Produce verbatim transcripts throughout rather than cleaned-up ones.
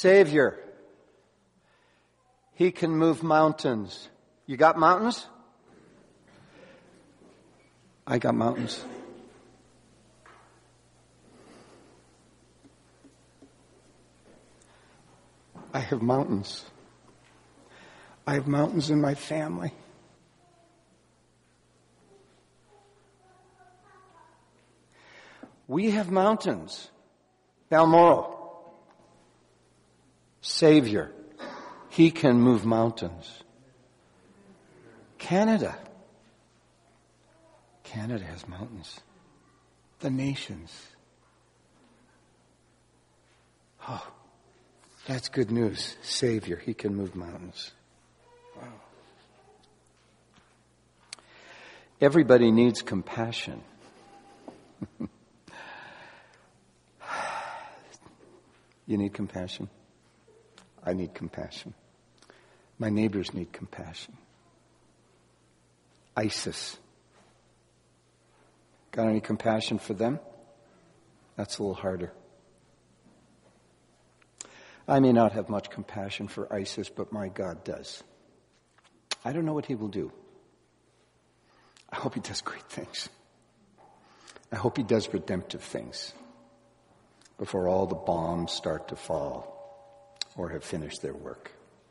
Savior. He can move mountains. You got mountains? I got mountains. I have mountains. I have mountains in my family. We have mountains. Balmoral. Savior. He can move mountains. Canada. Canada has mountains. The nations. Oh, that's good news. Savior. He can move mountains. Wow. Everybody needs compassion. You need compassion? I need compassion. My neighbors need compassion. ISIS. Got any compassion for them? That's a little harder. I may not have much compassion for ISIS, but my God does. I don't know what he will do. I hope he does great things. I hope he does redemptive things before all the bombs start to fall or have finished their work.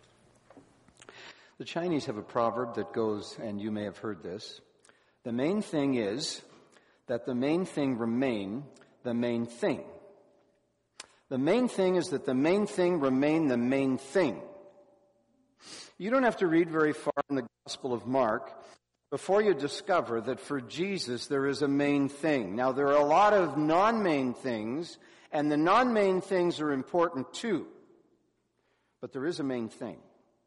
The Chinese have a proverb that goes, and you may have heard this, the main thing is that the main thing remain the main thing. The main thing is that the main thing remain the main thing. You don't have to read very far in the Gospel of Mark before you discover that for Jesus there is a main thing. Now there are a lot of non-main things, and the non-main things are important too. But there is a main thing.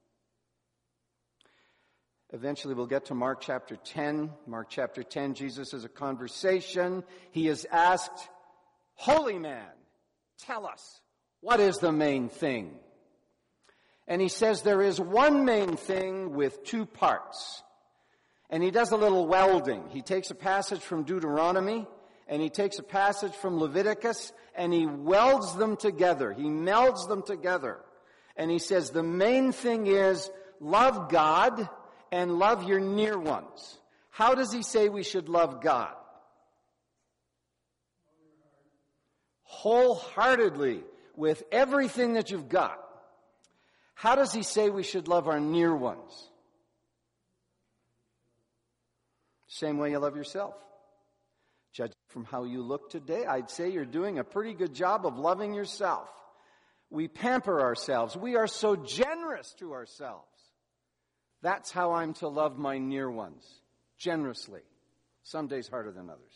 Eventually we'll get to Mark chapter ten. Mark chapter ten, Jesus has a conversation. He is asked, "Holy man, tell us, what is the main thing?" And he says there is one main thing with two parts. And he does a little welding. He takes a passage from Deuteronomy, and he takes a passage from Leviticus, and he welds them together. He melds them together. And he says the main thing is love God and love your near ones. How does he say we should love God? Wholeheartedly, with everything that you've got. How does he say we should love our near ones? Same way you love yourself. Judging from how you look today, I'd say you're doing a pretty good job of loving yourself. We pamper ourselves. We are so generous to ourselves. That's how I'm to love my near ones. Generously. Some days harder than others.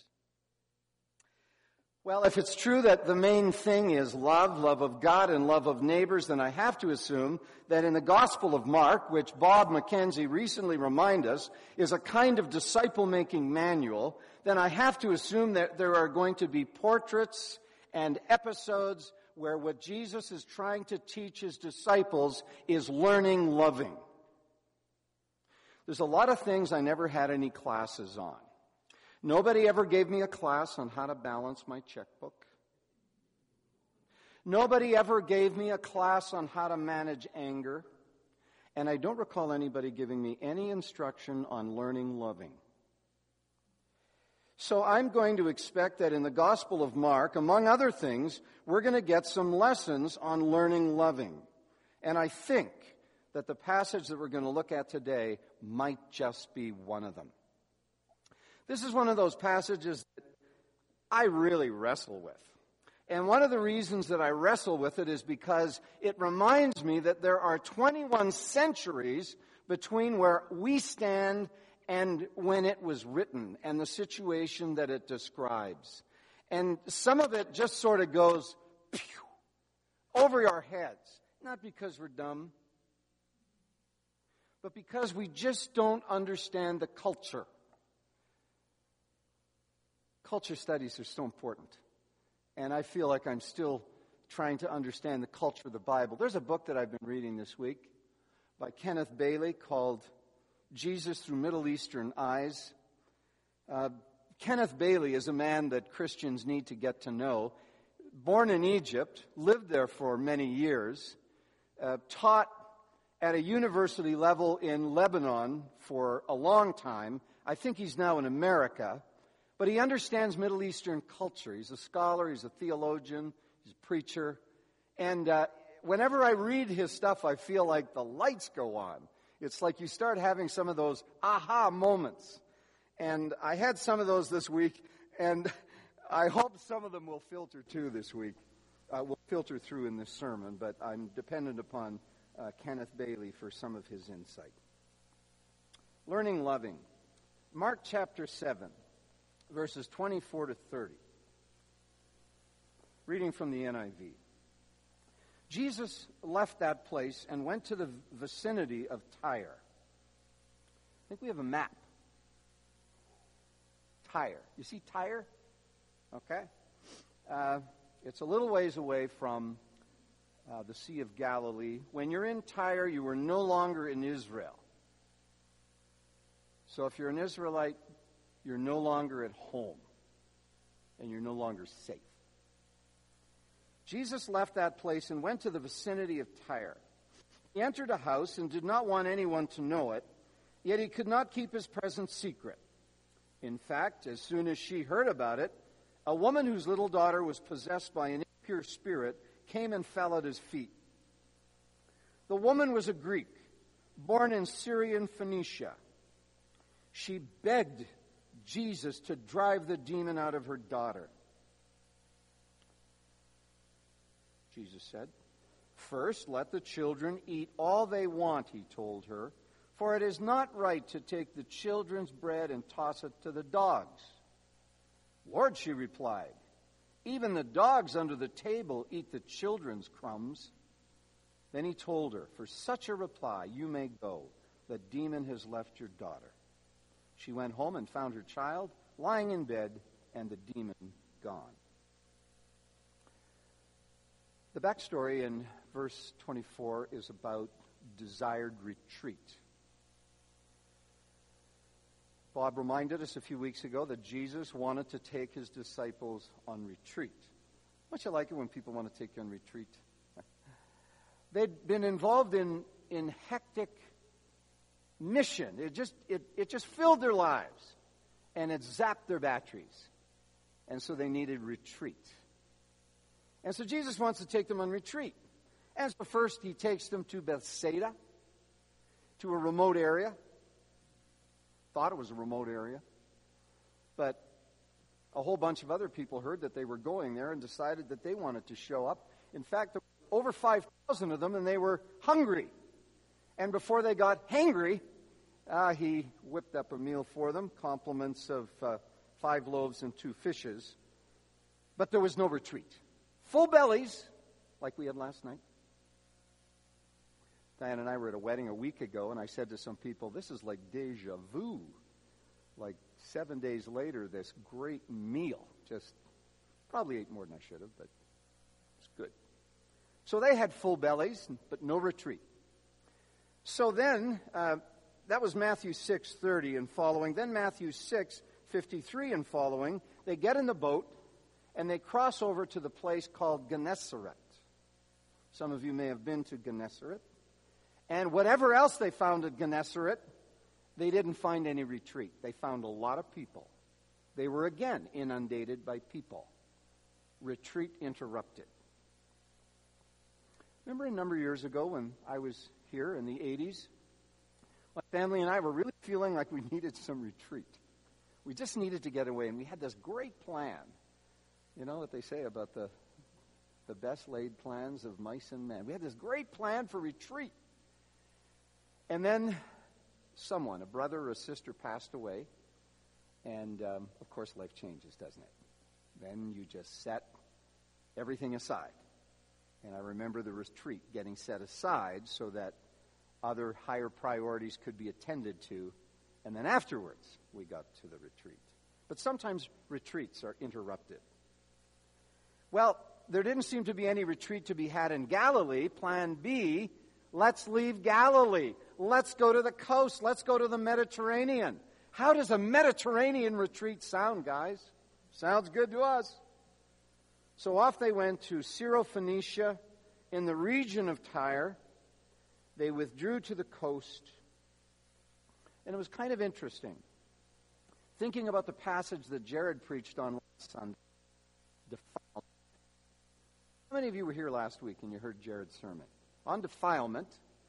Well, if it's true that the main thing is love, love of God and love of neighbors, then I have to assume that in the Gospel of Mark, which Bob McKenzie recently reminded us is a kind of disciple-making manual, then I have to assume that there are going to be portraits and episodes where what Jesus is trying to teach his disciples is learning loving. There's a lot of things I never had any classes on. Nobody ever gave me a class on how to balance my checkbook. Nobody ever gave me a class on how to manage anger. And I don't recall anybody giving me any instruction on learning loving. So I'm going to expect that in the Gospel of Mark, among other things, we're going to get some lessons on learning loving. And I think that the passage that we're going to look at today might just be one of them. This is one of those passages that I really wrestle with. And one of the reasons that I wrestle with it is because it reminds me that there are twenty-one centuries between where we stand and when it was written and the situation that it describes. And some of it just sort of goes pew, over our heads. Not because we're dumb, but because we just don't understand the culture. Culture studies are so important. And I feel like I'm still trying to understand the culture of the Bible. There's a book that I've been reading this week by Kenneth Bailey called Jesus Through Middle Eastern Eyes. Uh, Kenneth Bailey is a man that Christians need to get to know. Born in Egypt, lived there for many years, uh, taught at a university level in Lebanon for a long time. I think he's now in America, but he understands Middle Eastern culture. He's a scholar, he's a theologian, he's a preacher, and uh, whenever I read his stuff, I feel like the lights go on. It's like you start having some of those aha moments, and I had some of those this week, and I hope some of them will filter too this week. Uh, will filter through in this sermon, but I'm dependent upon uh, Kenneth Bailey for some of his insight. Learning loving. Mark chapter seven, verses twenty-four to thirty. Reading from the N I V. Jesus left that place and went to the vicinity of Tyre. I think we have a map. Tyre. You see Tyre? Okay. Uh, it's a little ways away from uh, the Sea of Galilee. When you're in Tyre, you are no longer in Israel. So if you're an Israelite, you're no longer at home, and you're no longer safe. Jesus left that place and went to the vicinity of Tyre. He entered a house and did not want anyone to know it, yet he could not keep his presence secret. In fact, as soon as she heard about it, a woman whose little daughter was possessed by an impure spirit came and fell at his feet. The woman was a Greek, born in Syrian Phoenicia. She begged Jesus to drive the demon out of her daughter. Jesus said, "First, let the children eat all they want," he told her, "for it is not right to take the children's bread and toss it to the dogs." "Lord," she replied, "even the dogs under the table eat the children's crumbs." Then he told her, "For such a reply you may go. The demon has left your daughter." She went home and found her child lying in bed and the demon gone. The backstory in verse twenty-four is about desired retreat. Bob reminded us a few weeks ago that Jesus wanted to take his disciples on retreat. Don't you like it when people want to take you on retreat? They'd been involved in, in hectic mission. It just, it, it just filled their lives, and it zapped their batteries. And so they needed retreat. And so Jesus wants to take them on retreat. And so first he takes them to Bethsaida, to a remote area. Thought it was a remote area. But a whole bunch of other people heard that they were going there and decided that they wanted to show up. In fact, there were over five thousand of them, and they were hungry. And before they got hangry, uh, he whipped up a meal for them, compliments of uh, five loaves and two fishes. But there was no retreat. Full bellies, like we had last night. Diane and I were at a wedding a week ago, and I said to some people, this is like deja vu. Like seven days later, this great meal. Just probably ate more than I should have, but it's good. So they had full bellies, but no retreat. So then, uh, that was Matthew six thirty and following. Then Matthew six fifty-three and following, they get in the boat, and they cross over to the place called Gennesaret. Some of you may have been to Gennesaret. And whatever else they found at Gennesaret, they didn't find any retreat. They found a lot of people. They were again inundated by people. Retreat interrupted. Remember a number of years ago when I was here in the eighties? My family and I were really feeling like we needed some retreat. We just needed to get away, and we had this great plan. You know what they say about the, the best laid plans of mice and men. We had this great plan for retreat. And then someone, a brother or a sister, passed away. And, um, of course, life changes, doesn't it? Then you just set everything aside. And I remember the retreat getting set aside so that other higher priorities could be attended to. And then afterwards, we got to the retreat. But sometimes retreats are interrupted. Well, there didn't seem to be any retreat to be had in Galilee. Plan B, let's leave Galilee. Let's go to the coast. Let's go to the Mediterranean. How does a Mediterranean retreat sound, guys? Sounds good to us. So off they went to Syrophoenicia in the region of Tyre. they withdrew to the coast. And it was kind of interesting, thinking about the passage that Jared preached on last Sunday, defilement. How many of you were here last week and you heard Jared's sermon? On defilement,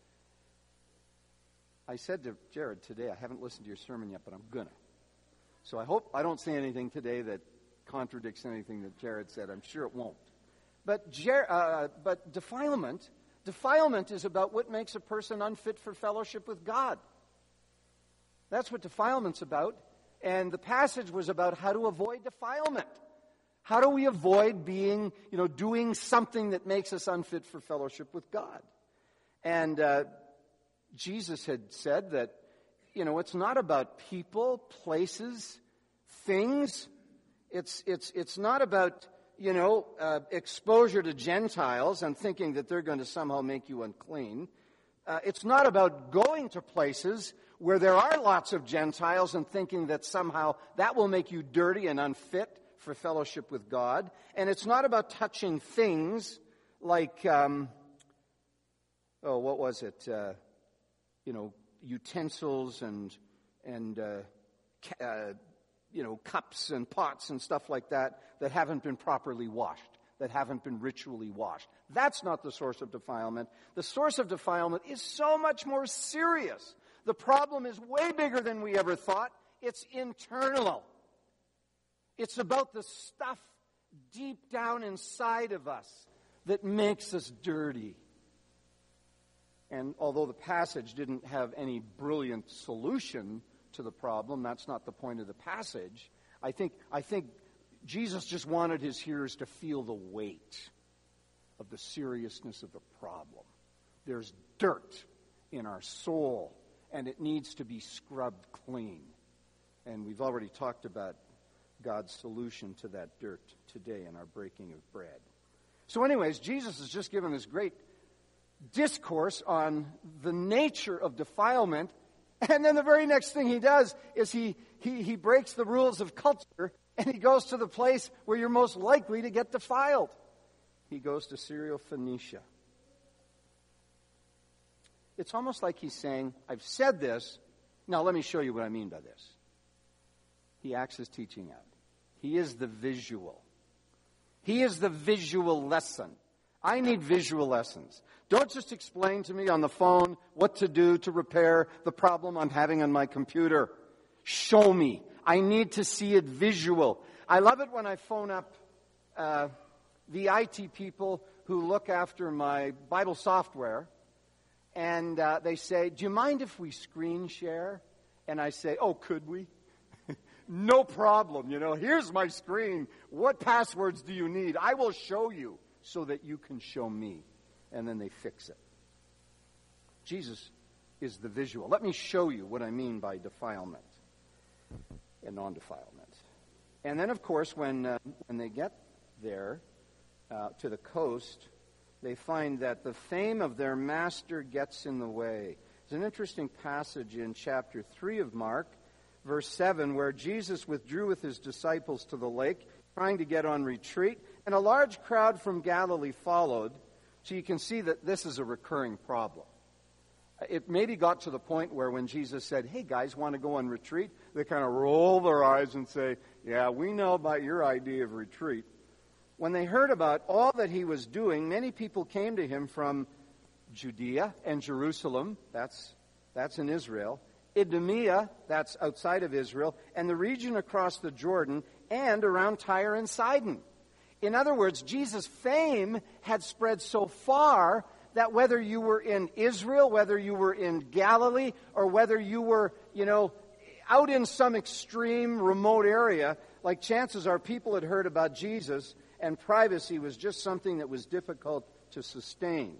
I said to Jared today, I haven't listened to your sermon yet, but I'm going to. So I hope I don't say anything today that contradicts anything that Jared said. I'm sure it won't. But, Jer- uh, but defilement, defilement is about what makes a person unfit for fellowship with God. That's what defilement's about. And the passage was about how to avoid defilement. How do we avoid being, you know, doing something that makes us unfit for fellowship with God? And uh, Jesus had said that, you know, it's not about people, places, things. It's it's it's not about, you know, uh, exposure to Gentiles and thinking that they're going to somehow make you unclean. Uh, it's not about going to places where there are lots of Gentiles and thinking that somehow that will make you dirty and unfit for fellowship with God. And it's not about touching things like, um, oh, what was it? Uh, you know, utensils and, and uh, ca- uh, you know, cups and pots and stuff like that that haven't been properly washed, that haven't been ritually washed. That's not the source of defilement. The source of defilement is so much more serious. The problem is way bigger than we ever thought. It's internal. It's about the stuff deep down inside of us that makes us dirty. And although the passage didn't have any brilliant solution to the problem, that's not the point of the passage. I think, I think Jesus just wanted his hearers to feel the weight of the seriousness of the problem. There's dirt in our soul, and it needs to be scrubbed clean. And we've already talked about God's solution to that dirt today in our breaking of bread. So anyways, Jesus has just given this great discourse on the nature of defilement, and then the very next thing he does is he, he, he breaks the rules of culture, and he goes to the place where you're most likely to get defiled. He goes to Syrophoenicia. It's almost like he's saying, I've said this, now let me show you what I mean by this. He acts his teaching out. He is the visual. He is the visual lesson. I need visual lessons. Don't just explain to me on the phone what to do to repair the problem I'm having on my computer. Show me. I need to see it visual. I love it when I phone up uh, the I T people who look after my Bible software, and uh, they say, do you mind if we screen share? And I say, oh, could we? No problem. You know, here's my screen. What passwords do you need? I will show you so that you can show me. And then they fix it. Jesus is the visual. Let me show you what I mean by defilement and non-defilement. And then, of course, when uh, when they get there uh, to the coast, they find that the fame of their master gets in the way. There's an interesting passage in chapter three of Mark, verse seven, where Jesus withdrew with his disciples to the lake, trying to get on retreat, and a large crowd from Galilee followed. So you can see that this is a recurring problem. It maybe got to the point where when Jesus said, hey guys, want to go on retreat? They kind of roll their eyes and say, yeah, we know about your idea of retreat. When they heard about all that he was doing, many people came to him from Judea and Jerusalem, that's, that's in Israel, Idumea, that's outside of Israel, and the region across the Jordan, and around Tyre and Sidon. In other words, Jesus' fame had spread so far that whether you were in Israel, whether you were in Galilee, or whether you were, you know, out in some extreme remote area, like chances are people had heard about Jesus, and privacy was just something that was difficult to sustain.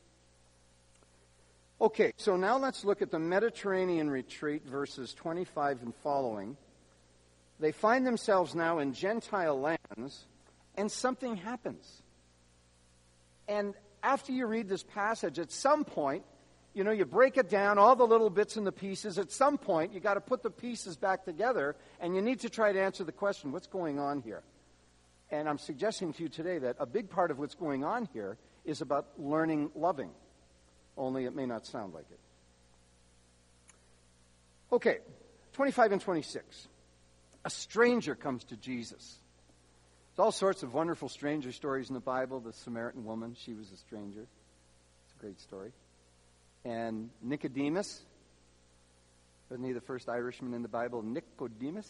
Okay, so now let's look at the Mediterranean retreat, verses twenty-five and following. They find themselves now in Gentile lands, and something happens. And after you read this passage, at some point, you know, you break it down, all the little bits and the pieces. At some point, you got to put the pieces back together, and you need to try to answer the question, what's going on here? And I'm suggesting to you today that a big part of what's going on here is about learning loving. only it may not sound like it. Okay, twenty-five and twenty-six. A stranger comes to Jesus. There's all sorts of wonderful stranger stories in the Bible. The Samaritan woman, she was a stranger. It's a great story. And Nicodemus, wasn't he the first Irishman in the Bible? Nicodemus.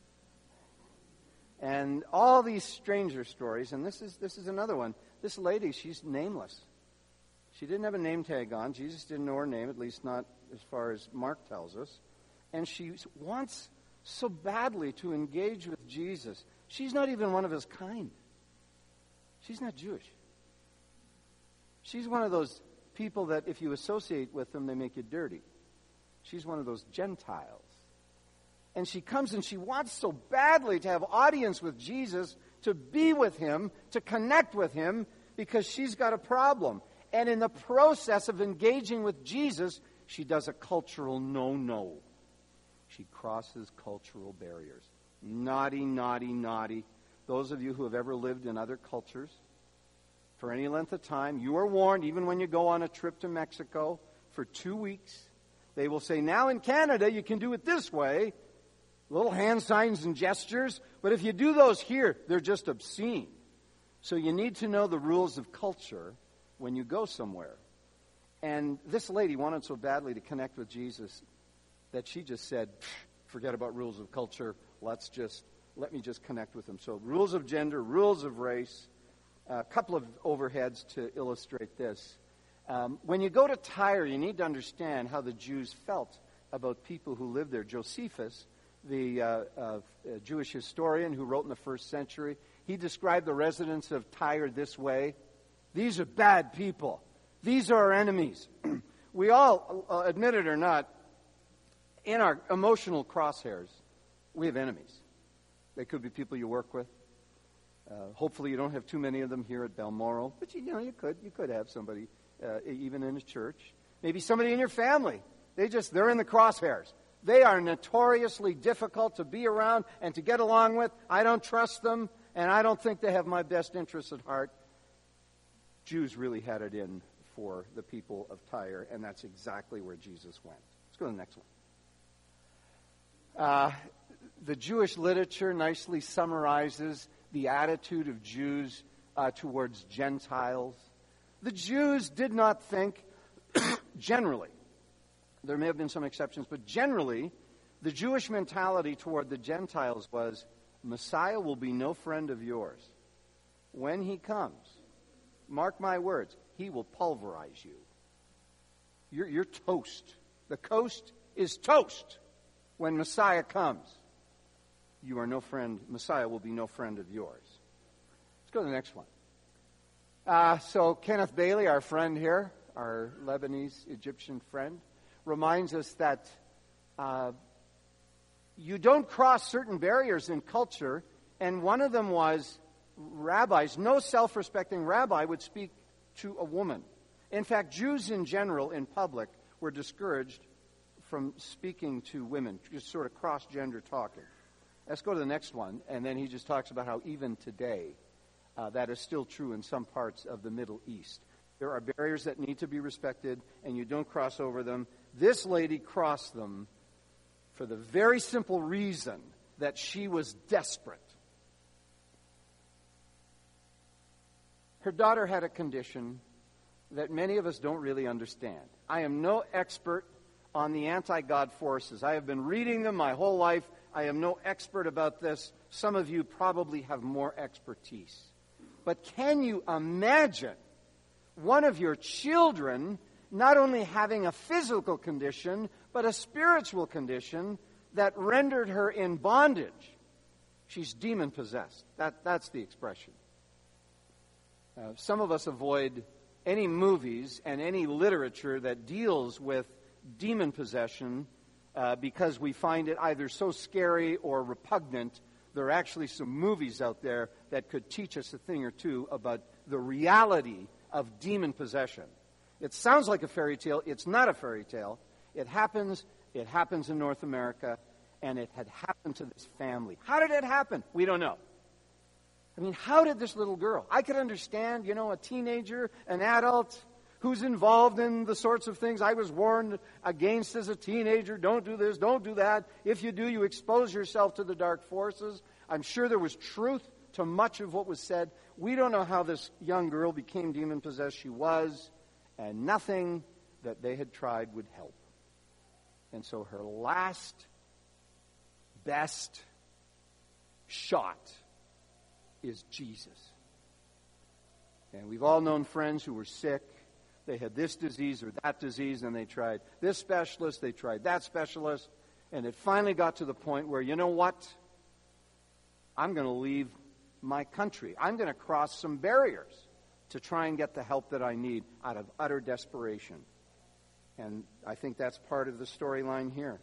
And all these stranger stories, and this is this is another one. This lady, she's nameless. She didn't have a name tag on. Jesus didn't know her name, at least not as far as Mark tells us. And she wants so badly to engage with Jesus. She's not even one of his kind. She's not Jewish. She's one of those people that if you associate with them, they make you dirty. She's one of those Gentiles. And she comes and she wants so badly to have audience with Jesus, to be with him, to connect with him, because she's got a problem. And in the process of engaging with Jesus, she does a cultural no-no. She crosses cultural barriers. Naughty, naughty, naughty. Those of you who have ever lived in other cultures, for any length of time, you are warned, even when you go on a trip to Mexico for two weeks, they will say, now in Canada, you can do it this way. Little hand signs and gestures. But if you do those here, they're just obscene. So you need to know the rules of culture when you go somewhere. And this lady wanted so badly to connect with Jesus that she just said, forget about rules of culture. Let's just, let me just connect with him. So rules of gender, rules of race. A couple of overheads to illustrate this. Um, when you go to Tyre, you need to understand how the Jews felt about people who lived there. Josephus, the uh, uh, Jewish historian who wrote in the first century, he described the residents of Tyre this way. These are bad people. These are our enemies. We all, uh, admit it or not, in our emotional crosshairs, we have enemies. They could be people you work with. Uh, hopefully you don't have too many of them here at Balmoral, but you, you know, you could you could have somebody uh, even in a church. Maybe somebody in your family. They just, they're in the crosshairs. They are notoriously difficult to be around and to get along with. I don't trust them, and I don't think they have my best interests at heart. Jews really had it in for the people of Tyre, and that's exactly where Jesus went. Let's go to the next one. Uh, the Jewish literature nicely summarizes the attitude of Jews uh, towards Gentiles. The Jews did not think, generally, there may have been some exceptions, but generally, the Jewish mentality toward the Gentiles was, Messiah will be no friend of yours. When he comes, mark my words, he will pulverize you. You're, you're toast. The coast is toast when Messiah comes. You are no friend, Messiah will be no friend of yours. Let's go to the next one. Uh, so Kenneth Bailey, our friend here, our Lebanese Egyptian friend, reminds us that uh, you don't cross certain barriers in culture, and one of them was rabbis. No self-respecting rabbi would speak to a woman. In fact, Jews in general, in public, were discouraged from speaking to women, just sort of cross-gender talking. Let's go to the next one, and then he just talks about how even today uh, that is still true in some parts of the Middle East. There are barriers that need to be respected, and you don't cross over them. This lady crossed them for the very simple reason that she was desperate. Her daughter had a condition that many of us don't really understand. I am no expert on the anti-God forces. I have been reading them my whole life. I am no expert about this. Some of you probably have more expertise. But can you imagine one of your children not only having a physical condition, but a spiritual condition that rendered her in bondage? She's demon-possessed. That, that's the expression. Uh, some of us avoid any movies and any literature that deals with demon possession uh, because we find it either so scary or repugnant. There are actually some movies out there that could teach us a thing or two about the reality of demon possession. It sounds like a fairy tale. It's not a fairy tale. It happens. It happens in North America, and it had happened to this family. How did it happen? We don't know. I mean, how did this little girl? I could understand, you know, a teenager, an adult who's involved in the sorts of things I was warned against as a teenager. Don't do this, don't do that. If you do, you expose yourself to the dark forces. I'm sure there was truth to much of what was said. We don't know how this young girl became demon-possessed. She was, and nothing that they had tried would help. And so her last, best shot is Jesus. And we've all known friends who were sick. They had this disease or that disease, and they tried this specialist, they tried that specialist, and it finally got to the point where, you know what? I'm going to leave my country. I'm going to cross some barriers to try and get the help that I need out of utter desperation. And I think that's part of the storyline here.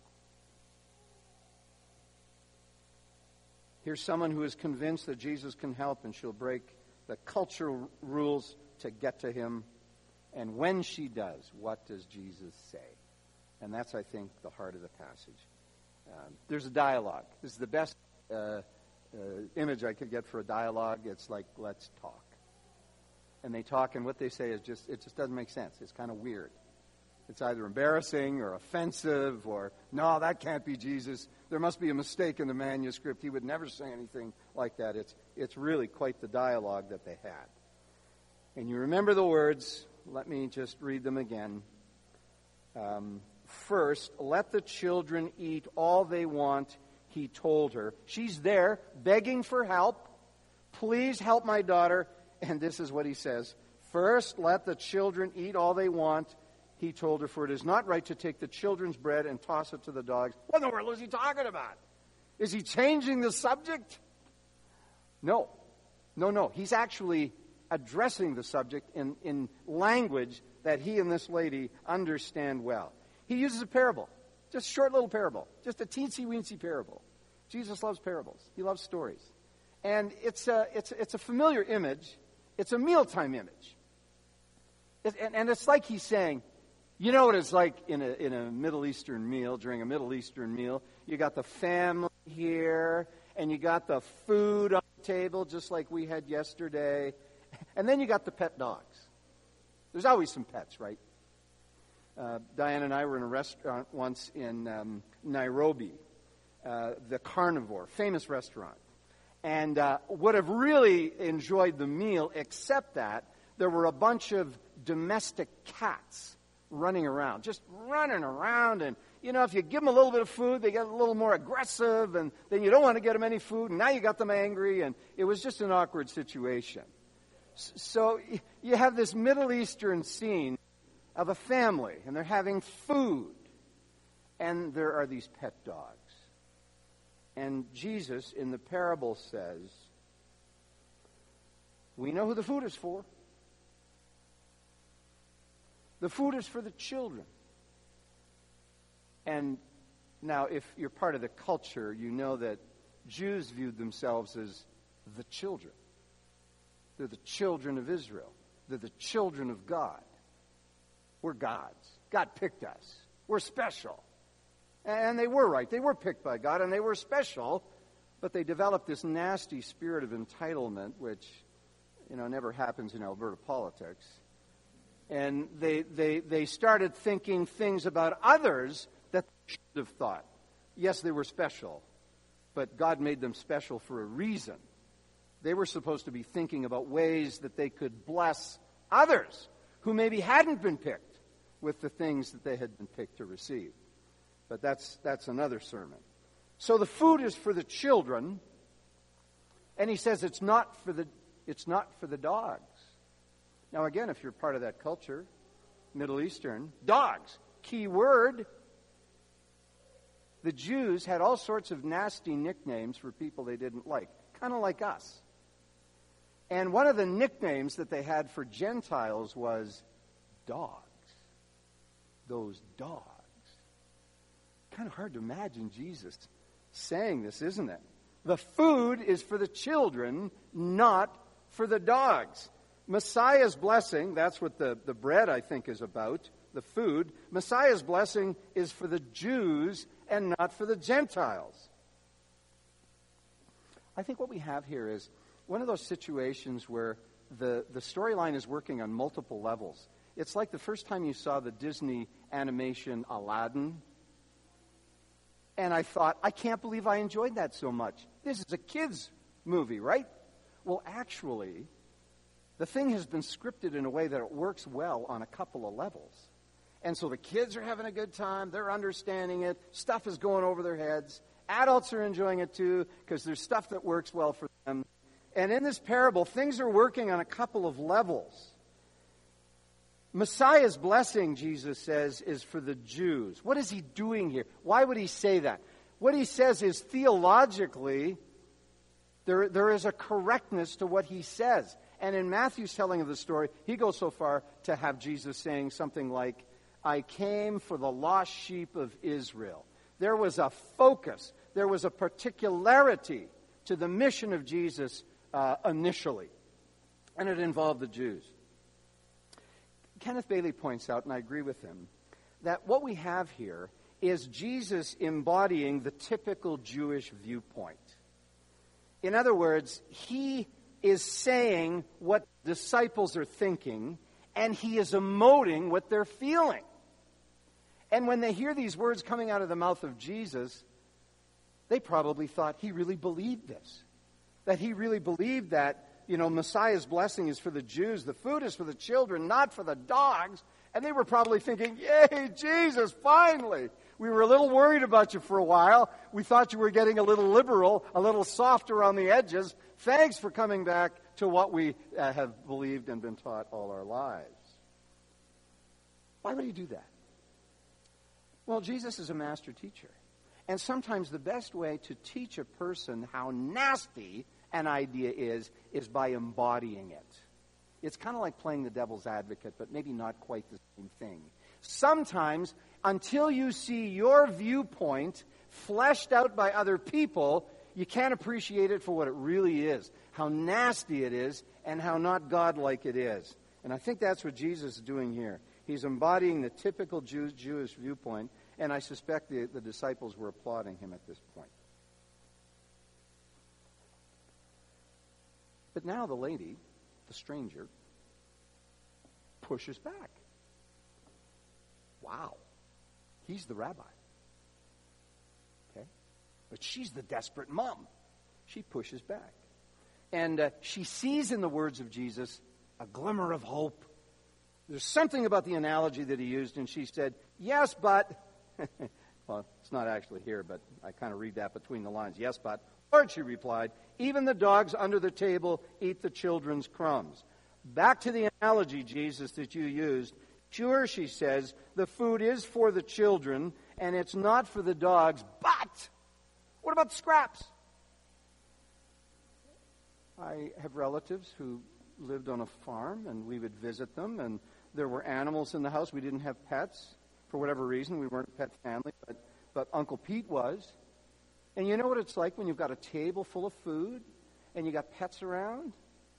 Here's someone who is convinced that Jesus can help, and she'll break the cultural rules to get to him. And when she does, what does Jesus say? And that's, I think, the heart of the passage. Um, there's a dialogue. This is the best uh, uh, image I could get for a dialogue. It's like, let's talk. And they talk, and what they say is just, it just doesn't make sense. It's kind of weird. It's either embarrassing or offensive or, no, that can't be Jesus. There must be a mistake in the manuscript. He would never say anything like that. It's, it's really quite the dialogue that they had. And you remember the words. Let me just read them again. Um, First, let the children eat all they want, he told her. She's there begging for help. Please help my daughter. And this is what he says. First, let the children eat all they want, he told her, for it is not right to take the children's bread and toss it to the dogs. What in the world is he talking about? Is he changing the subject? No. No, no. He's actually addressing the subject in, in language that he and this lady understand well. He uses a parable, just a short little parable, just a teensy-weensy parable. Jesus loves parables. He loves stories. And it's a, it's, it's a familiar image. It's a mealtime image. It, and, and it's like he's saying, you know what it's like in a, in a Middle Eastern meal, during a Middle Eastern meal. You got the family here, and you got the food on the table, just like we had yesterday. And then you got the pet dogs. There's always some pets, right? Uh, Diane and I were in a restaurant once in um, Nairobi, uh, the Carnivore, famous restaurant, and uh, would have really enjoyed the meal, except that there were a bunch of domestic cats running around, just running around. And, you know, if you give them a little bit of food, they get a little more aggressive, and then you don't want to get them any food, and now you got them angry, and it was just an awkward situation. So you have this Middle Eastern scene of a family, and they're having food, and there are these pet dogs. And Jesus, in the parable, says, we know who the food is for. The food is for the children. And now, if you're part of the culture, you know that Jews viewed themselves as the children. They're the children of Israel. They're the children of God. We're God's. God picked us. We're special. And they were right. They were picked by God, and they were special, but they developed this nasty spirit of entitlement, which, you know, never happens in Alberta politics. And they, they, they started thinking things about others that they should have thought. Yes, they were special, but God made them special for a reason. They were supposed to be thinking about ways that they could bless others who maybe hadn't been picked with the things that they had been picked to receive. But that's that's another sermon. So the food is for the children, and he says it's not for the it's not for the dogs. Now again, if you're part of that culture, Middle Eastern, dogs, key word. The Jews had all sorts of nasty nicknames for people they didn't like, kind of like us. And one of the nicknames that they had for Gentiles was dogs. Those dogs. Kind of hard to imagine Jesus saying this, isn't it? The food is for the children, not for the dogs. Messiah's blessing, that's what the, the bread, I think, is about, the food. Messiah's blessing is for the Jews and not for the Gentiles. I think what we have here is one of those situations where the, the storyline is working on multiple levels. It's like the first time you saw the Disney animation Aladdin. And I thought, I can't believe I enjoyed that so much. This is a kid's movie, right? Well, actually, the thing has been scripted in a way that it works well on a couple of levels. And so the kids are having a good time. They're understanding it. Stuff is going over their heads. Adults are enjoying it too because there's stuff that works well for them. And in this parable, things are working on a couple of levels. Messiah's blessing, Jesus says, is for the Jews. What is he doing here? Why would he say that? What he says is theologically, there, there is a correctness to what he says. And in Matthew's telling of the story, he goes so far to have Jesus saying something like, I came for the lost sheep of Israel. There was a focus. There was a particularity to the mission of Jesus uh, initially. And it involved the Jews. Kenneth Bailey points out, and I agree with him, that what we have here is Jesus embodying the typical Jewish viewpoint. In other words, he is saying what disciples are thinking, and he is emoting what they're feeling. And when they hear these words coming out of the mouth of Jesus, they probably thought he really believed this. That he really believed that, you know, Messiah's blessing is for the Jews, the food is for the children, not for the dogs. And they were probably thinking, yay, Jesus, finally. We were a little worried about you for a while. We thought you were getting a little liberal, a little soft around the edges. Thanks for coming back to what we uh, have believed and been taught all our lives. Why would he do that? Well, Jesus is a master teacher. And sometimes the best way to teach a person how nasty an idea is, is by embodying it. It's kind of like playing the devil's advocate, but maybe not quite the same thing. Sometimes, until you see your viewpoint fleshed out by other people, you can't appreciate it for what it really is, how nasty it is, and how not godlike it is. And I think that's what Jesus is doing here. He's embodying the typical Jew, Jewish viewpoint, and I suspect the, the disciples were applauding him at this point. But now the lady, the stranger, pushes back. Wow. He's the rabbi. Okay? But she's the desperate mom. She pushes back. And uh, she sees in the words of Jesus a glimmer of hope. There's something about the analogy that he used, and she said, yes, but... well, it's not actually here, but I kind of read that between the lines. Yes, but... Lord, she replied, even the dogs under the table eat the children's crumbs. Back to the analogy, Jesus, that you used. Sure, she says, the food is for the children, and it's not for the dogs, but what about the scraps? I have relatives who lived on a farm, and we would visit them, and there were animals in the house. We didn't have pets. For whatever reason, we weren't a pet family, but, but Uncle Pete was. And you know what it's like when you've got a table full of food and you got pets around?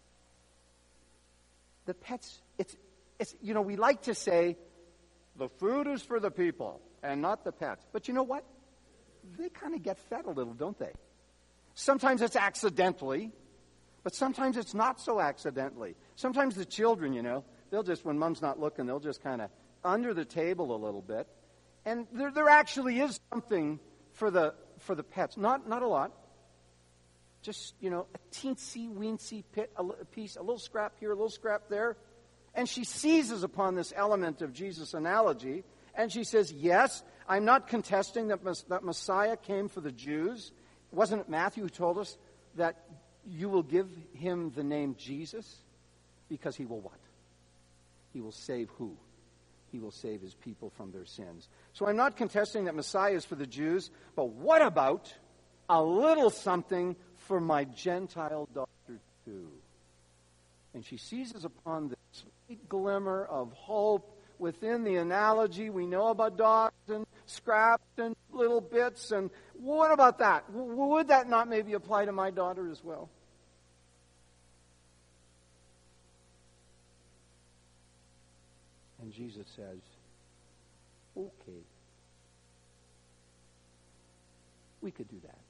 The pets, it's, it's, you know, we like to say, the food is for the people and not the pets. But you know what? They kind of get fed a little, don't they? Sometimes it's accidentally, but sometimes it's not so accidentally. Sometimes the children, you know, they'll just, when mom's not looking, they'll just kind of under the table a little bit. And there, there actually is something for the for the pets. Not not a lot. Just, you know, a teensy weensy pit, a, a piece, a little scrap here, a little scrap there. And she seizes upon this element of Jesus' analogy, and she says, yes, I'm not contesting that, that Messiah came for the Jews. Wasn't it Matthew who told us that you will give him the name Jesus? Because he will what? He will save who? He will save his people from their sins. So I'm not contesting that Messiah is for the Jews, but what about a little something for my Gentile daughter too? And she seizes upon this sweet glimmer of hope within the analogy. We know about dogs and scraps and little bits, and what about that? Would that not maybe apply to my daughter as well? And Jesus says, okay, we could do that.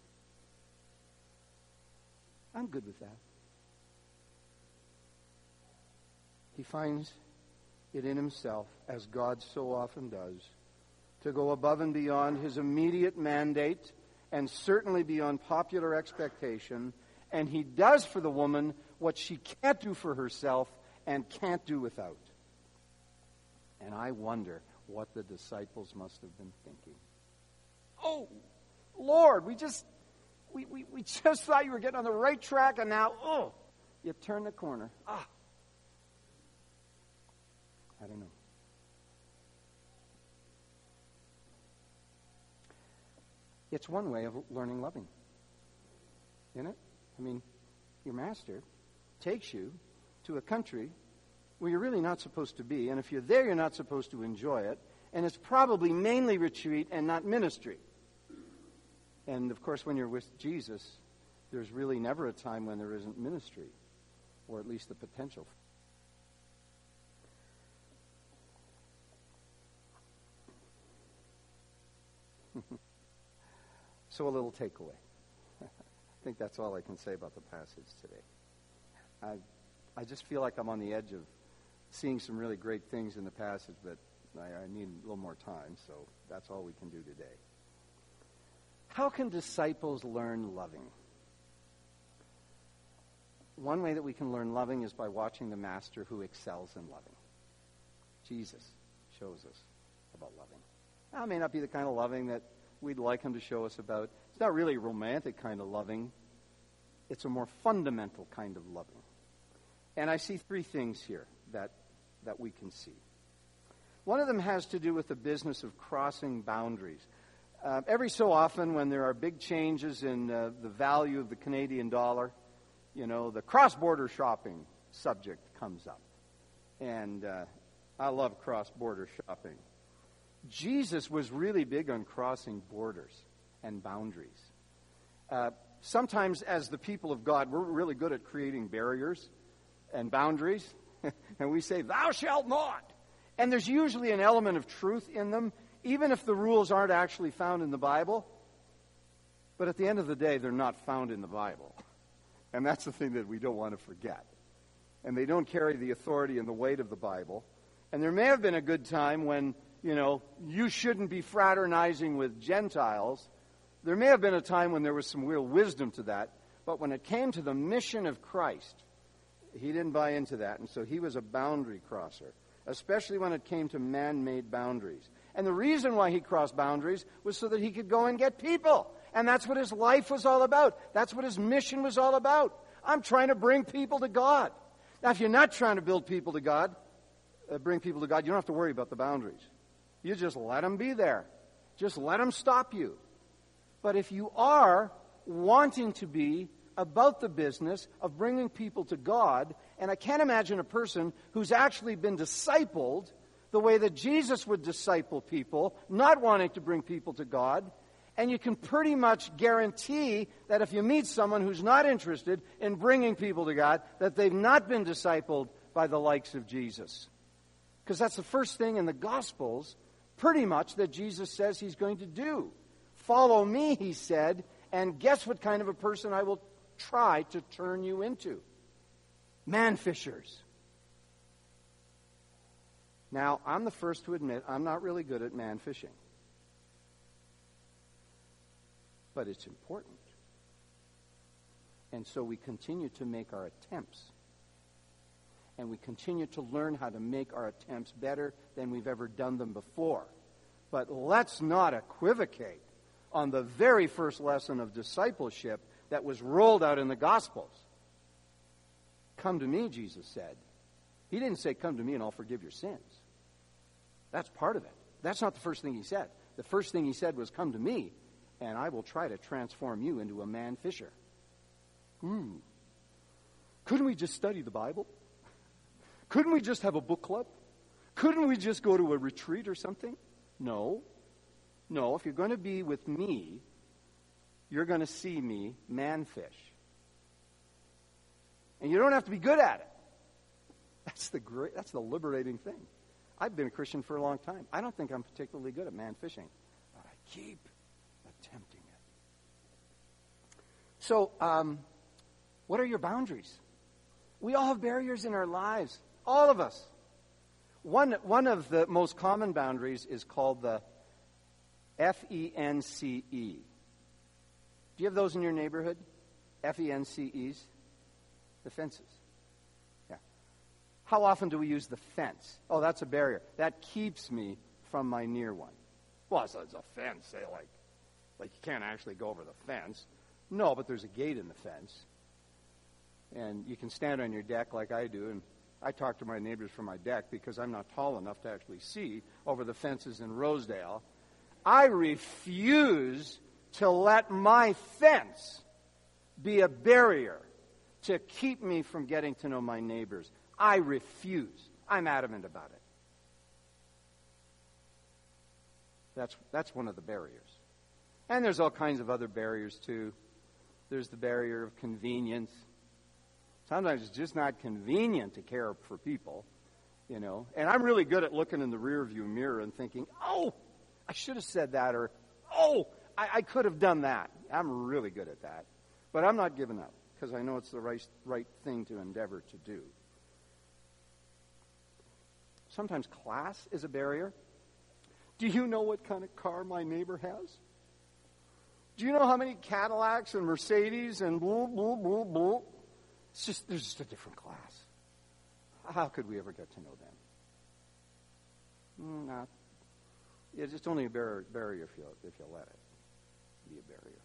I'm good with that. He finds it in himself, as God so often does, to go above and beyond his immediate mandate and certainly beyond popular expectation. And he does for the woman what she can't do for herself and can't do without. And I wonder what the disciples must have been thinking. Oh, Lord, we just we, we, we just thought you were getting on the right track, and now, oh, you turn the corner. Ah. I don't know. It's one way of learning loving, isn't it? I mean, your master takes you to a country where you're really not supposed to be, and if you're there, you're not supposed to enjoy it, and it's probably mainly retreat and not ministry. And, of course, when you're with Jesus, there's really never a time when there isn't ministry, or at least the potential. So a little takeaway. I think that's all I can say about the passage today. I, I just feel like I'm on the edge of seeing some really great things in the passage, but I, I need a little more time, so that's all we can do today. How can disciples learn loving? One way that we can learn loving is by watching the master who excels in loving. Jesus shows us about loving. Now, it may not be the kind of loving that we'd like him to show us about. It's not really a romantic kind of loving. It's a more fundamental kind of loving. And I see three things here that, that we can see. One of them has to do with the business of crossing boundaries. Uh, every so often when there are big changes in uh, the value of the Canadian dollar, you know, the cross-border shopping subject comes up. And uh, I love cross-border shopping. Jesus was really big on crossing borders and boundaries. Uh, sometimes as the people of God, we're really good at creating barriers and boundaries. And we say, thou shalt not. And there's usually an element of truth in them, even if the rules aren't actually found in the Bible. But at the end of the day, they're not found in the Bible. And that's the thing that we don't want to forget. And they don't carry the authority and the weight of the Bible. And there may have been a good time when, you know, you shouldn't be fraternizing with Gentiles. There may have been a time when there was some real wisdom to that. But when it came to the mission of Christ, he didn't buy into that. And so he was a boundary crosser, especially when it came to man-made boundaries. And the reason why he crossed boundaries was so that he could go and get people. And that's what his life was all about. That's what his mission was all about. I'm trying to bring people to God. Now, if you're not trying to build people to God, uh, bring people to God, you don't have to worry about the boundaries. You just let them be there. Just let them stop you. But if you are wanting to be about the business of bringing people to God, and I can't imagine a person who's actually been discipled the way that Jesus would disciple people, not wanting to bring people to God, and you can pretty much guarantee that if you meet someone who's not interested in bringing people to God, that they've not been discipled by the likes of Jesus. Because that's the first thing in the Gospels, pretty much, that Jesus says he's going to do. Follow me, he said, and guess what kind of a person I will try to turn you into? Man-fishers. Now, I'm the first to admit I'm not really good at man-fishing. But it's important. And so we continue to make our attempts. And we continue to learn how to make our attempts better than we've ever done them before. But let's not equivocate on the very first lesson of discipleship that was rolled out in the Gospels. Come to me, Jesus said. He didn't say, come to me and I'll forgive your sins. That's part of it. That's not the first thing he said. The first thing he said was, come to me and I will try to transform you into a man-fisher. Ooh. Couldn't we just study the Bible? Couldn't we just have a book club? Couldn't we just go to a retreat or something? No. No, if you're going to be with me, you're going to see me man-fish. And you don't have to be good at it. That's the great, that's the liberating thing. I've been a Christian for a long time. I don't think I'm particularly good at man-fishing, but I keep attempting it. So, um, what are your boundaries? We all have barriers in our lives. All of us. One, one of the most common boundaries is called the F E N C E. Do you have those in your neighborhood? F E N C Es? The fences. Yeah. How often do we use the fence? Oh, that's a barrier. That keeps me from my near one. Well, it's, it's a fence. Say, like, like you can't actually go over the fence. No, but there's a gate in the fence. And you can stand on your deck like I do, and I talk to my neighbors from my deck because I'm not tall enough to actually see over the fences in Rosedale. I refuse to let my fence be a barrier to keep me from getting to know my neighbors. I refuse. I'm adamant about it. That's, that's one of the barriers. And there's all kinds of other barriers, too. There's the barrier of convenience. Sometimes it's just not convenient to care for people, you know. And I'm really good at looking in the rearview mirror and thinking, oh, I should have said that, or, oh, I, I could have done that. I'm really good at that. But I'm not giving up, because I know it's the right, right thing to endeavor to do. Sometimes class is a barrier. Do you know what kind of car my neighbor has? Do you know how many Cadillacs and Mercedes and blah, blah, blah, blah? It's just, there's just a different class. How could we ever get to know them? Mm, not. It's just only a barrier, barrier if you if you let it be a barrier.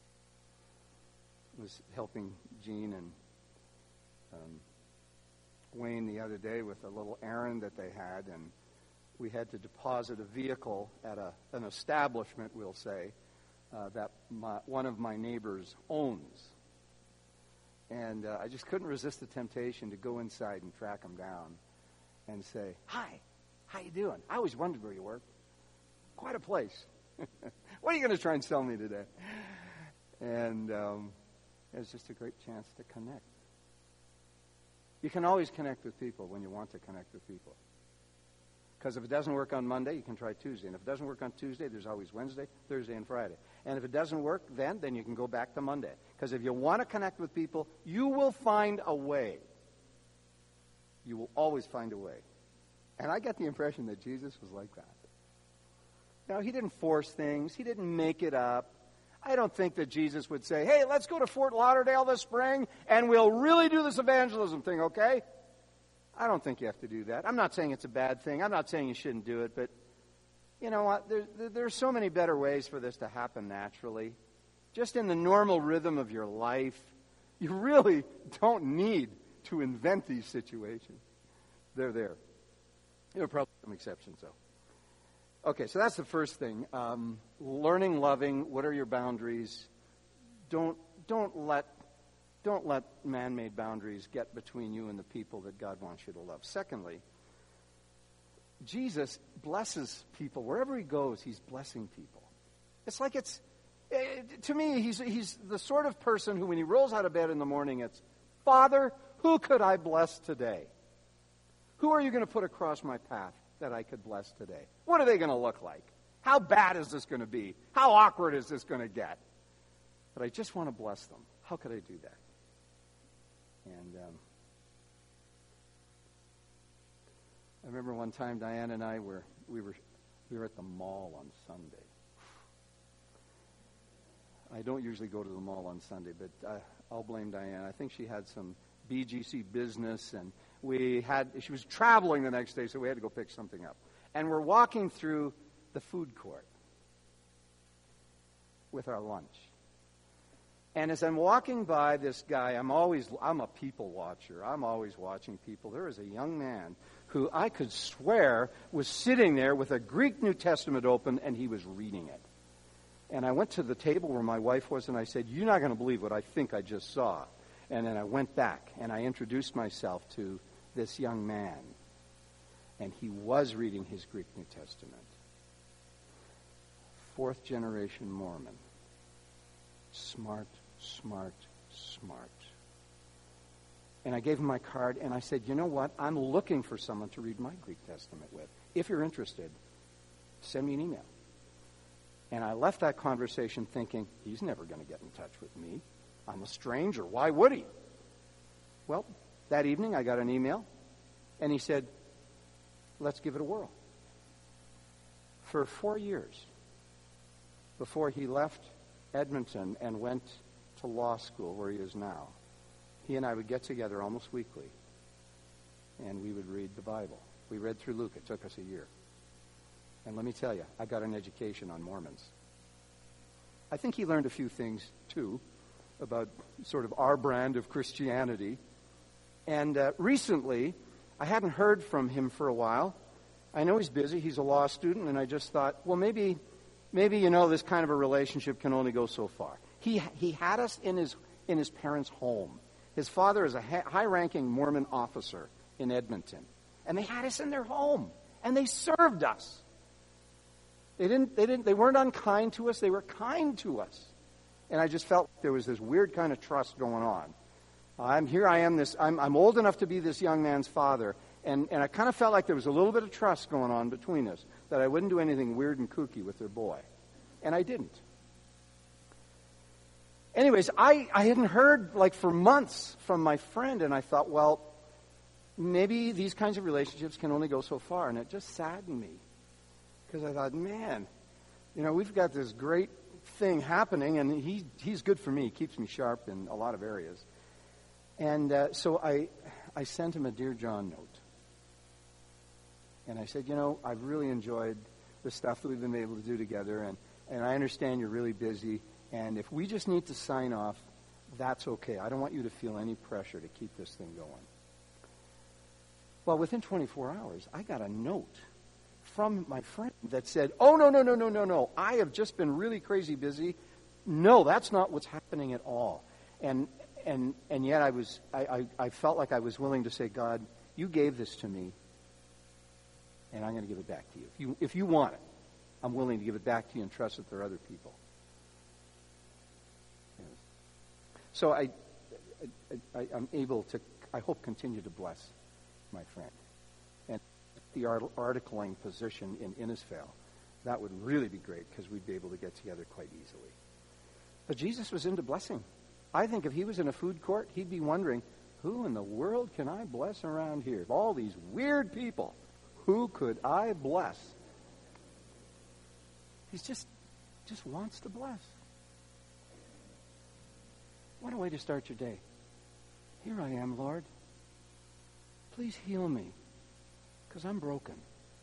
I was helping Jean and um, Wayne the other day with a little errand that they had, and we had to deposit a vehicle at a, an establishment, we'll say, uh, that my, one of my neighbors owns. And uh, I just couldn't resist the temptation to go inside and track him down and say, hi, how you doing? I always wondered where you worked. Quite a place. What are you going to try and sell me today? And um, it was just a great chance to connect. You can always connect with people when you want to connect with people. Because if it doesn't work on Monday, you can try Tuesday. And if it doesn't work on Tuesday, there's always Wednesday, Thursday, and Friday. And if it doesn't work then, then you can go back to Monday. Because if you want to connect with people, you will find a way. You will always find a way. And I get the impression that Jesus was like that. You know, he didn't force things. He didn't make it up. I don't think that Jesus would say, hey, let's go to Fort Lauderdale this spring, and we'll really do this evangelism thing, okay? I don't think you have to do that. I'm not saying it's a bad thing. I'm not saying you shouldn't do it, but you know what? There, there, there are so many better ways for this to happen naturally. Just in the normal rhythm of your life. You really don't need to invent these situations. They're there. There are probably some exceptions, though. Okay, so that's the first thing. Um, learning, loving. What are your boundaries? Don't don't let don't let man-made boundaries get between you and the people that God wants you to love. Secondly, Jesus blesses people wherever he goes. He's blessing people. It's like it's it, to me. He's he's the sort of person who, when he rolls out of bed in the morning, it's, Father, who could I bless today? Who are you going to put across my path that I could bless today? What are they going to look like? How bad is this going to be? How awkward is this going to get? But I just want to bless them. How could I do that? And um, I remember one time Diane and I were we were we were at the mall on Sunday. I don't usually go to the mall on Sunday, but uh, I'll blame Diane. I think she had some B G C business, and we had she was traveling the next day, so we had to go pick something up. And we're walking through the food court with our lunch. And as I'm walking by this guy, I'm always, I'm a people watcher. I'm always watching people. There is a young man who I could swear was sitting there with a Greek New Testament open, and he was reading it. And I went to the table where my wife was, and I said, you're not going to believe what I think I just saw. And then I went back, and I introduced myself to this young man. And he was reading his Greek New Testament. Fourth generation Mormon. Smart, smart, smart. And I gave him my card, and I said, you know what? I'm looking for someone to read my Greek Testament with. If you're interested, send me an email. And I left that conversation thinking, he's never going to get in touch with me. I'm a stranger. Why would he? Well, that evening I got an email, and he said, let's give it a whirl. For four years, before he left Edmonton and went to law school where he is now, he and I would get together almost weekly, and we would read the Bible. We read through Luke. It took us a year. And let me tell you, I got an education on Mormons. I think he learned a few things, too, about sort of our brand of Christianity. And uh, recently, I hadn't heard from him for a while. I know he's busy. He's a law student, and I just thought, well, maybe, maybe you know, this kind of a relationship can only go so far. He he had us in his in his parents' home. His father is a ha- high-ranking Mormon officer in Edmonton, and they had us in their home, and they served us. They didn't. They didn't. They weren't unkind to us. They were kind to us, and I just felt there was this weird kind of trust going on. I'm here. I am this. I'm, I'm old enough to be this young man's father, and and I kind of felt like there was a little bit of trust going on between us, that I wouldn't do anything weird and kooky with their boy, and I didn't. Anyways, I, I hadn't heard like for months from my friend, and I thought, well, maybe these kinds of relationships can only go so far, and it just saddened me. Because I thought, man, you know, we've got this great thing happening, and he he's good for me. He keeps me sharp in a lot of areas. And uh, so I I sent him a Dear John note. And I said, you know, I've really enjoyed the stuff that we've been able to do together, and, and I understand you're really busy, and if we just need to sign off, that's okay. I don't want you to feel any pressure to keep this thing going. Well, within twenty-four hours, I got a note from my friend that said, oh, no, no, no, no, no, no. I have just been really crazy busy. No, that's not what's happening at all. And and and yet I was I, I, I felt like I was willing to say, God, you gave this to me, and I'm going to give it back to you. If you if you want it, I'm willing to give it back to you and trust that there are other people. So I, I, I I'm able to, I hope, continue to bless my friend. And the art- articling position in Innisfail, that would really be great because we'd be able to get together quite easily. But Jesus was into blessing. I think if he was in a food court, he'd be wondering, who in the world can I bless around here? Of all these weird people, who could I bless? He just, just wants to bless. What a way to start your day. Here I am, Lord. Please heal me, because I'm broken.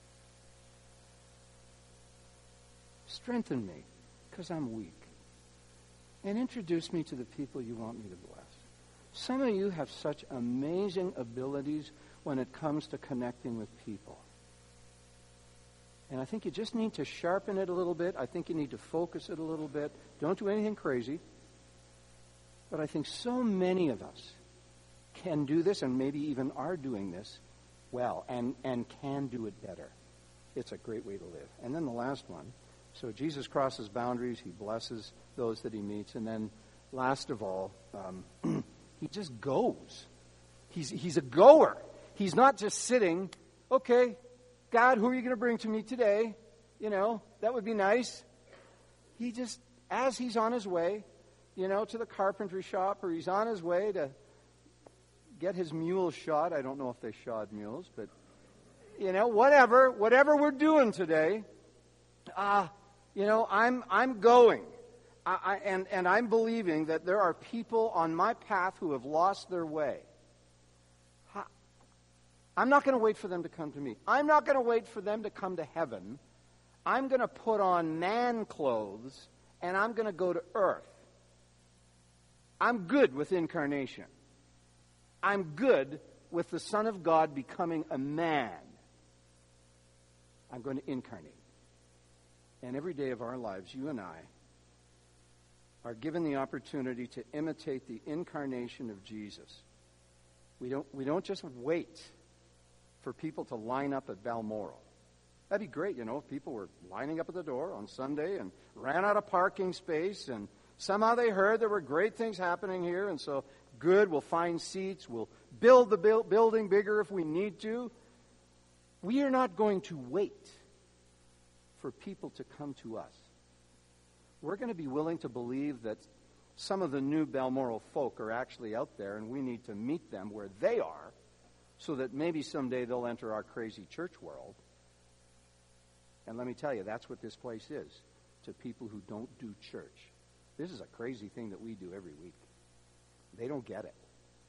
Strengthen me, because I'm weak. And introduce me to the people you want me to bless. Some of you have such amazing abilities when it comes to connecting with people. And I think you just need to sharpen it a little bit. I think you need to focus it a little bit. Don't do anything crazy. But I think so many of us can do this, and maybe even are doing this well, and, and can do it better. It's a great way to live. And then the last one. So Jesus crosses boundaries. He blesses those that he meets. And then last of all, um, he just goes. He's, he's a goer. He's not just sitting, okay, God, who are you going to bring to me today? You know, that would be nice. He just, as he's on his way, you know, to the carpentry shop, or he's on his way to get his mule shod. I don't know if they shod mules, but, you know, whatever, whatever we're doing today, uh, you know, I'm I'm going. I, I, and, and I'm believing that there are people on my path who have lost their way. I'm not going to wait for them to come to me. I'm not going to wait for them to come to heaven. I'm going to put on man clothes, and I'm going to go to earth. I'm good with incarnation. I'm good with the Son of God becoming a man. I'm going to incarnate. And every day of our lives, you and I are given the opportunity to imitate the incarnation of Jesus. We don't, we don't just wait for people to line up at Balmoral. That'd be great, you know, if people were lining up at the door on Sunday and ran out of parking space, and somehow they heard there were great things happening here, and so good, we'll find seats, we'll build the bu- building bigger if we need to. We are not going to wait for people to come to us. We're going to be willing to believe that some of the new Balmoral folk are actually out there, and we need to meet them where they are so that maybe someday they'll enter our crazy church world. And let me tell you, that's what this place is to people who don't do church. This is a crazy thing that we do every week. They don't get it.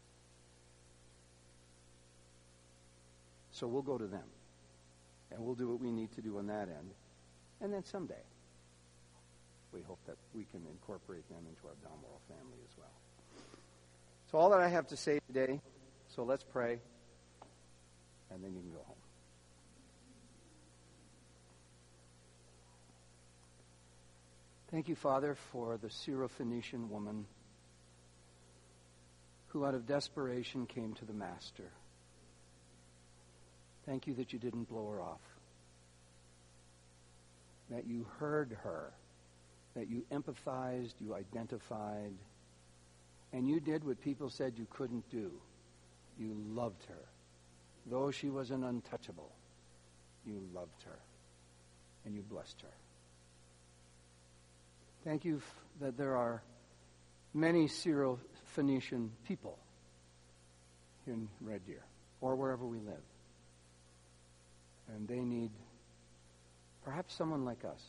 So we'll go to them, and we'll do what we need to do on that end. And then someday, we hope that we can incorporate them into our Balmoral family as well. So all that I have to say today, so let's pray, and then you can go home. Thank you, Father, for the Syrophoenician woman who out of desperation came to the Master. Thank you that you didn't blow her off, that you heard her, that you empathized, you identified, and you did what people said you couldn't do. You loved her. Though she was an untouchable, you loved her, and you blessed her. Thank you f- that there are many Syrophoenician people here in Red Deer, or wherever we live. And they need perhaps someone like us,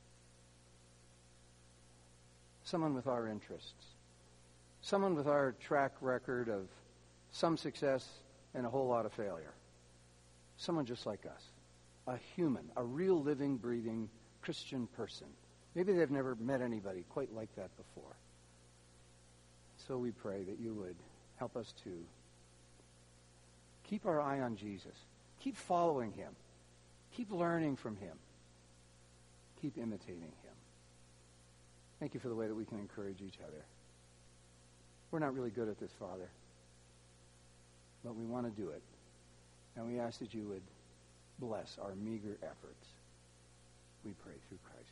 someone with our interests, someone with our track record of some success and a whole lot of failure, someone just like us, a human, a real living, breathing Christian person. Maybe they've never met anybody quite like that before. So we pray that you would help us to keep our eye on Jesus, keep following him, keep learning from him, keep imitating him. Thank you for the way that we can encourage each other. We're not really good at this, Father, but we want to do it. And we ask that you would bless our meager efforts. We pray through Christ.